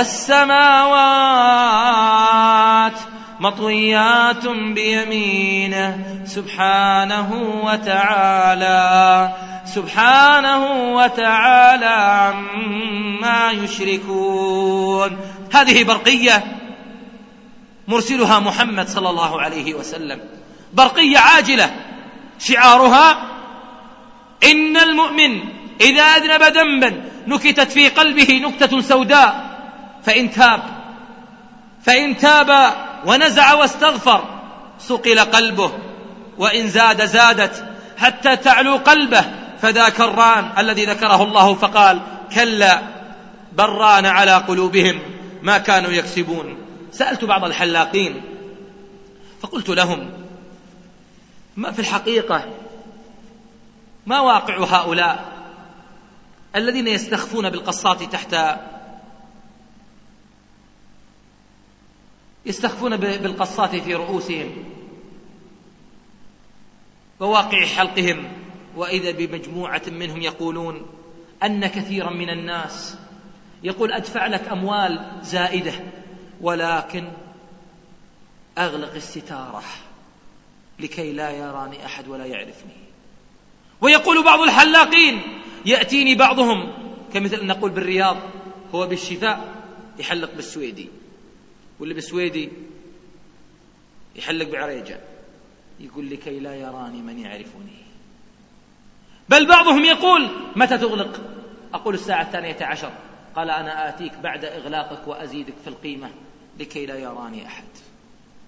والسماوات مطويات بيمينه سبحانه وتعالى سبحانه وتعالى عما يشركون. هذه برقية مرسلها محمد صلى الله عليه وسلم، برقية عاجلة شعارها إن المؤمن إذا أذنب ذنبا نكتت في قلبه نكتة سوداء فإن تاب فإن تاب ونزع واستغفر صقل قلبه، وإن زاد زادت حتى تعلو قلبه فذاك الران الذي ذكره الله فقال كلا بران على قلوبهم ما كانوا يكسبون. سألت بعض الحلاقين فقلت لهم ما في الحقيقة ما واقع هؤلاء الذين يستخفون بالقصات تحت يستخفون بالقصات في رؤوسهم وواقع حلقهم، وإذا بمجموعة منهم يقولون أن كثيرا من الناس يقول أدفع لك أموال زائدة ولكن أغلق الستارة لكي لا يراني أحد ولا يعرفني. ويقول بعض الحلاقين يأتيني بعضهم كمثل نقول بالرياض هو بالشفاء يحلق بالسويدي، واللي بالسويدي يحلق بعريجة، يقول لكي لا يراني من يعرفني. بل بعضهم يقول متى تغلق؟ أقول الساعة الثانية عشر. قال أنا آتيك بعد إغلاقك وأزيدك في القيمة لكي لا يراني أحد.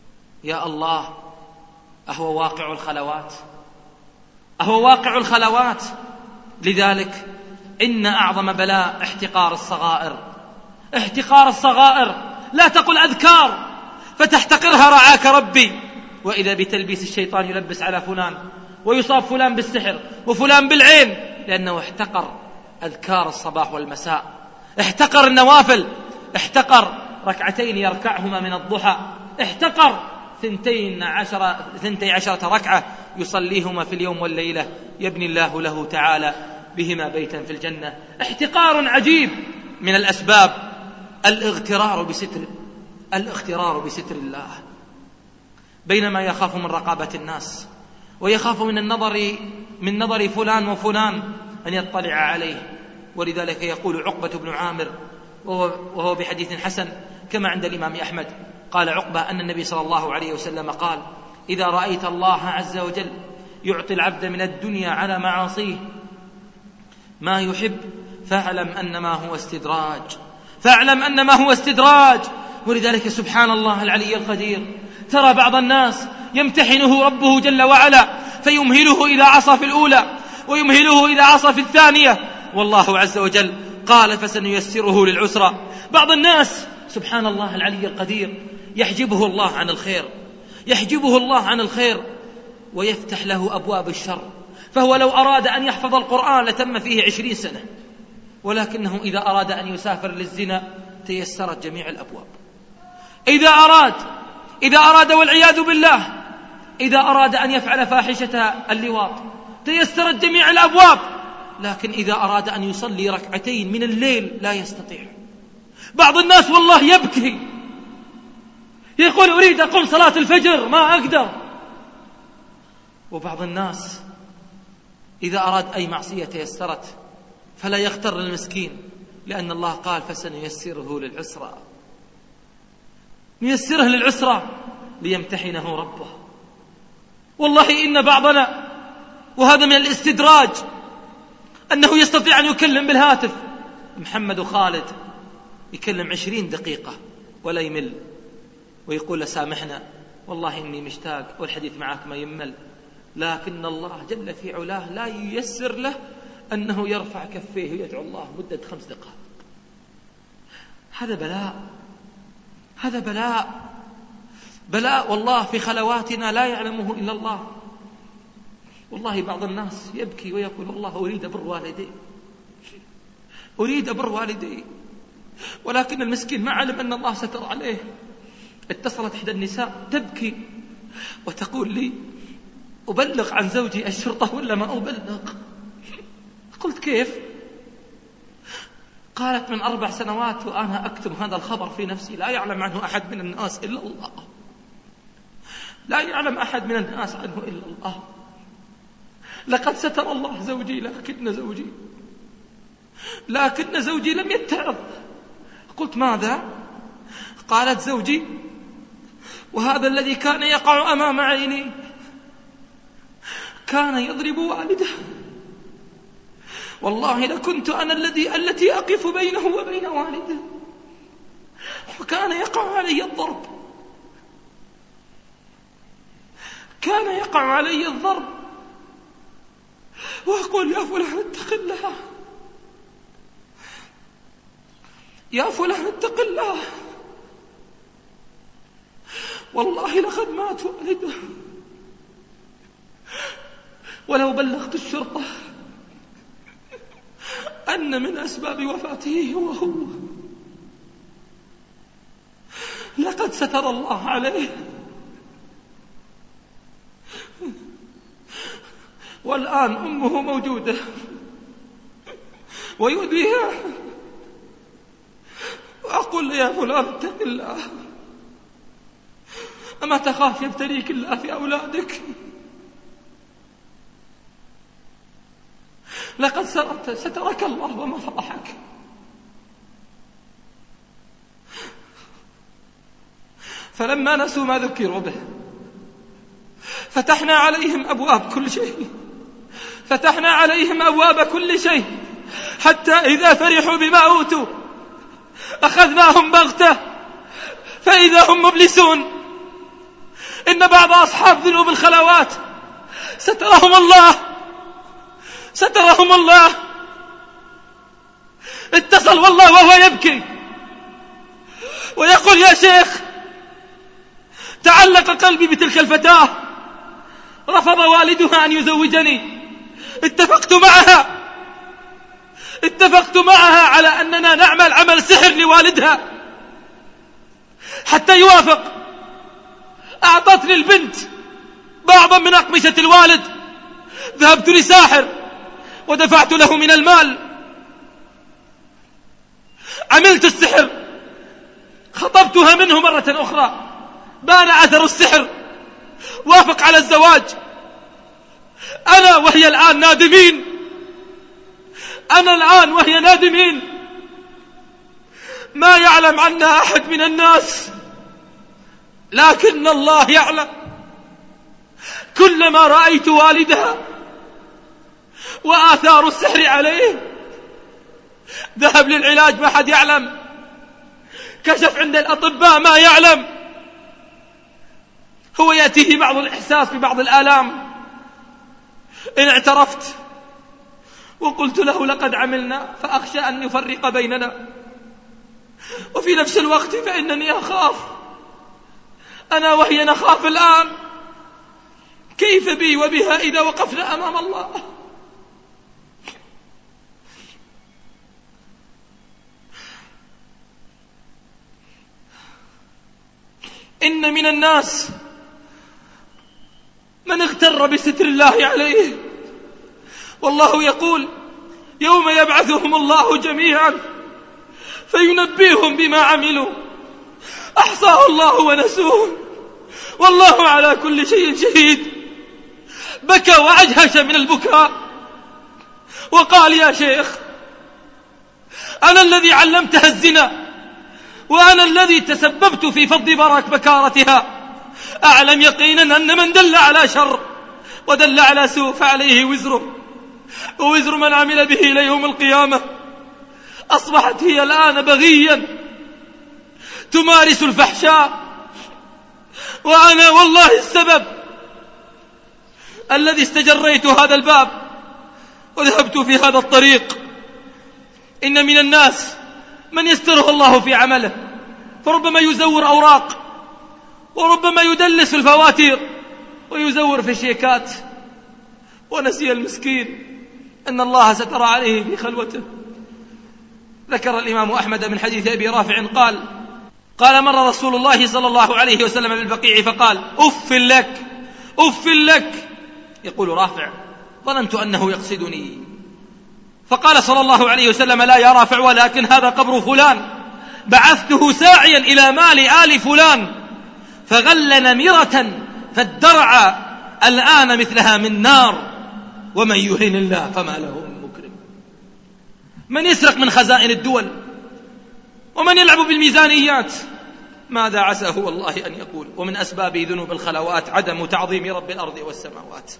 يا الله، أهو واقع الخلوات، أهو واقع الخلوات. لذلك إن أعظم بلاء احتقار الصغائر، احتقار الصغائر. لا تقل أذكار فتحتقرها رعاك ربي، وإذا بتلبيس الشيطان يلبس على فلان ويصاب فلان بالسحر وفلان بالعين، لأنه احتقر أذكار الصباح والمساء، احتقر النوافل، احتقر ركعتين يركعهما من الضحى، احتقر ثنتين عشرة ثنتي عشرة ركعة يصليهما في اليوم والليلة، يبني الله له تعالى بهما بيتا في الجنة. احتقار عجيب. من الأسباب الاغترار بستر الاغترار بستر الله، بينما يخاف من رقابة الناس ويخاف من النظر من نظر فلان وفلان أن يطلع عليه. ولذلك يقول عقبة بن عامر وهو بحديث حسن كما عند الإمام أحمد، قال عقبة أن النبي صلى الله عليه وسلم قال: إذا رأيت الله عز وجل يعطي العبد من الدنيا على معاصيه ما يحب فاعلم أنما هو استدراج، فاعلم أنما هو استدراج. ولذلك سبحان الله العلي القدير، ترى بعض الناس يمتحنه ربه جل وعلا فيمهله إذا عصى في الأولى ويمهله إذا عصى في الثانية، والله عز وجل قال فسنيسره للعسرى. بعض الناس سبحان الله العلي القدير يحجبه الله عن الخير، يحجبه الله عن الخير ويفتح له أبواب الشر، فهو لو أراد أن يحفظ القرآن لتم فيه عشرين سنة، ولكنه إذا أراد أن يسافر للزنا تيسرت جميع الأبواب. إذا أراد إذا أراد والعياذ بالله إذا أراد أن يفعل فاحشة اللواط تيسرت جميع الأبواب، لكن إذا أراد أن يصلي ركعتين من الليل لا يستطيع. بعض الناس والله يبكي يقول أريد أقوم صلاة الفجر ما أقدر. وبعض الناس إذا أراد أي معصية تيسرت، فلا يغتر المسكين، لأن الله قال فسنيسره للعسرى، نيسره للعسرى ليمتحنه ربه. والله إن بعضنا، وهذا من الاستدراج، أنه يستطيع أن يكلم بالهاتف محمد وخالد، يكلم عشرين دقيقة ولا يمل، ويقول له سامحنا والله إني مشتاق والحديث معك ما يمل، لكن الله جل في علاه لا ييسر له أنه يرفع كفيه ويدعو الله مدة خمس دقائق. هذا بلاء، هذا بلاء بلاء والله في خلواتنا لا يعلمه إلا الله. والله بعض الناس يبكي ويقول والله أريد أبر والدي، أريد أبر والدي، ولكن المسكين ما علم أن الله ستر عليه. اتصلت إحدى النساء تبكي وتقول لي أبلغ عن زوجي الشرطة ولا ما أبلغ؟ قلت كيف؟ قالت من أربع سنوات وأنا أكتم هذا الخبر في نفسي، لا يعلم عنه أحد من الناس إلا الله، لا يعلم أحد من الناس عنه إلا الله. لقد ستر الله زوجي لكن زوجي لكن زوجي لم يتعظ. قلت ماذا؟ قالت زوجي وهذا الذي كان يقع أمام عيني كان يضرب والده، والله لكنت أنا الذي التي أقف بينه وبين والده، وكان يقع علي الضرب، كان يقع علي الضرب، وأقول يا فلان اتق الله، يا فلان اتق الله، والله لقد مات والده، ولو بلغت الشرطة أن من أسباب وفاته هو هو، لقد ستر الله عليه. والآن أمه موجودة ويؤذيها، وأقول يا فلان اتق الله، أما تخاف يبتليك الله في أولادك؟ لقد سترك الله وما فضحك. فلما نسوا ما ذكروا به فتحنا عليهم أبواب كل شيء، فتحنا عليهم أبواب كل شيء، حتى إذا فرحوا بما أوتوا أخذناهم بغتة فإذا هم مبلسون، إن بعض أصحاب ذنوب الخلوات سترهم الله سترهم الله اتصل والله وهو يبكي ويقول: يا شيخ، تعلق قلبي بتلك الفتاة، رفض والدها أن يزوجني، اتفقت معها اتفقت معها على أننا نعمل عمل سحر لوالدها حتى يوافق. أعطتني البنت بعضا من أقمشة الوالد، ذهبت لساحر ودفعت له من المال، عملت السحر، خطبتها منه مرة أخرى، بان أثر السحر، وافق على الزواج. أنا وهي الآن نادمين أنا الآن وهي نادمين ما يعلم عنا أحد من الناس، لكن الله يعلم. كلما رأيت والدها وآثار السحر عليه ذهب للعلاج ما حد يعلم، كشف عند الأطباء ما يعلم، هو يأتيه بعض الإحساس ببعض الآلام. إن اعترفت وقلت له: لقد عملنا، فأخشى أن يفرق بيننا، وفي نفس الوقت فإنني أخاف، أنا وهي نخاف الآن، كيف بي وبها إذا وقفنا أمام الله؟ إن من الناس من اغتر بستر الله عليه، والله يقول: يوم يبعثهم الله جميعا فينبئهم بما عملوا، أحصاه الله ونسوه، والله على كل شيء شهيد. بكى وأجهش من البكاء وقال: يا شيخ، أنا الذي علمتها الزنا، وأنا الذي تسببت في فض برك بكارتها، أعلم يقينا أن من دل على شر ودل على سوء فعليه وزره ووزر من عمل به إلى يوم القيامة. أصبحت هي الآن بغيا تمارس الفحشاء، وأنا والله السبب الذي استجريت هذا الباب وذهبت في هذا الطريق. إن من الناس من يستره الله في عمله، فربما يزور أوراق، وربما يدلس في الفواتير، ويزور في الشيكات، ونسي المسكين أن الله ستر عليه في خلوته. ذكر الإمام أحمد من حديث أبي رافع قال: قال مر رسول الله صلى الله عليه وسلم بالبقيع فقال: أف لك أف لك. يقول رافع: ظننت أنه يقصدني، فقال صلى الله عليه وسلم: لا يا رافع، ولكن هذا قبر فلان، بعثته ساعيا إلى مال آل فلان فغل نمرة فادرع الآن مثلها من نار، ومن يهن الله فما له من مكرم. من يسرق من خزائن الدول، ومن يلعب بالميزانيات، ماذا عسى والله أن يقول. ومن أسباب ذنوب الخلوات عدم تعظيم رب الأرض والسماوات.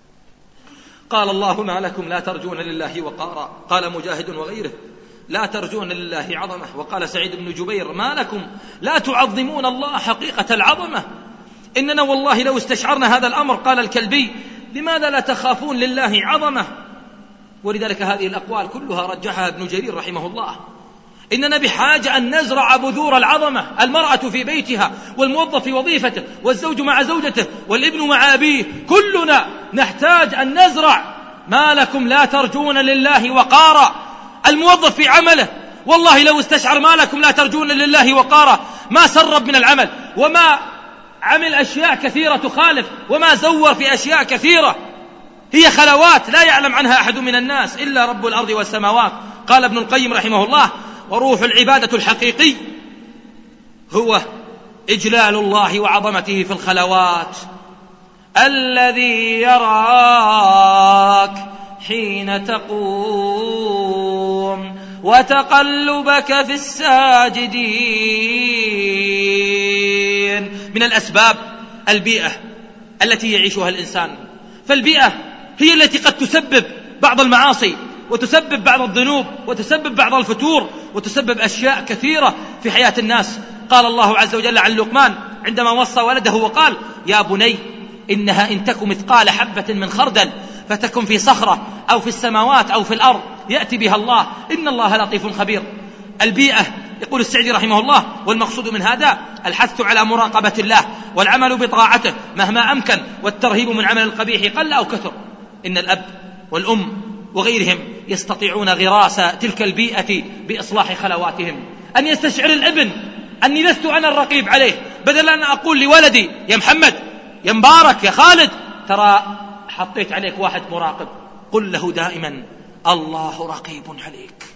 قال الله: ما لكم لا ترجون لله وقارا. قال مجاهد وغيره: لا ترجون لله عظمة. وقال سعيد بن جبير: ما لكم لا تعظمون الله حقيقة العظمة، إننا والله لو استشعرنا هذا الأمر. قال الكلبي: لماذا لا تخافون لله عظمة؟ ولذلك هذه الأقوال كلها رجحها ابن جرير رحمه الله. إننا بحاجة أن نزرع بذور العظمة، المرأة في بيتها، والموظف في وظيفته، والزوج مع زوجته، والابن مع أبيه، كلنا نحتاج أن نزرع. ما لكم لا ترجون لله وقارا. الموظف في عمله والله لو استشعر ما لكم لا ترجون لله وقارا ما سرب من العمل، وما عمل أشياء كثيرة تخالف، وما زور في أشياء كثيرة هي خلوات لا يعلم عنها أحد من الناس إلا رب الأرض والسماوات. قال ابن القيم رحمه الله: وروح العبادة الحقيقي هو إجلال الله وعظمته في الخلوات، الذي يراك حين تقوم وتقلبك في الساجدين. من الأسباب البيئة التي يعيشها الإنسان، فالبيئة هي التي قد تسبب بعض المعاصي، وتسبب بعض الذنوب، وتسبب بعض الفتور، وتسبب أشياء كثيرة في حياة الناس. قال الله عز وجل عن لقمان: عندما وصى ولده وقال: يا بني إنها إن تك مثقال حبة من خردل فتكن في صخرة أو في السماوات أو في الأرض يأتي بها الله إن الله لطيف خبير. البيئة، يقول السعدي رحمه الله: والمقصود من هذا الحث على مراقبة الله والعمل بطاعته مهما أمكن، والترهيب من عمل القبيح قل أو كثر. إن الأب والأم وغيرهم يستطيعون غراس تلك البيئة بإصلاح خلواتهم. أن يستشعر الابن أني لست أنا الرقيب عليه، بدل أن أقول لولدي: يا محمد، يا مبارك، يا خالد، ترى حطيت عليك واحد مراقب، قل له دائما: الله رقيب عليك.